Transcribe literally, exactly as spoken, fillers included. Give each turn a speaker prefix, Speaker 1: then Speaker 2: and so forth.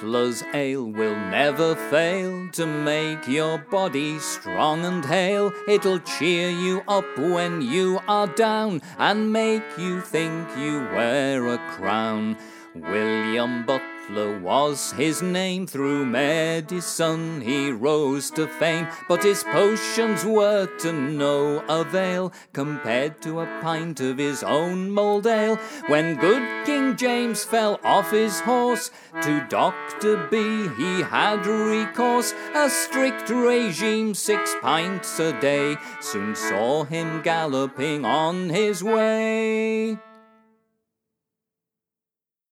Speaker 1: Butler's ale will never fail to make your body strong and hale. It'll cheer you up when you are down and make you think you wear a crown. William Butler was his name, through medicine he rose to fame, but his potions were to no avail compared to a pint of his own mulled ale. When good King James fell off his horse, to Doctor B he had recourse. A strict regime, six pints a day, soon saw him galloping on his way.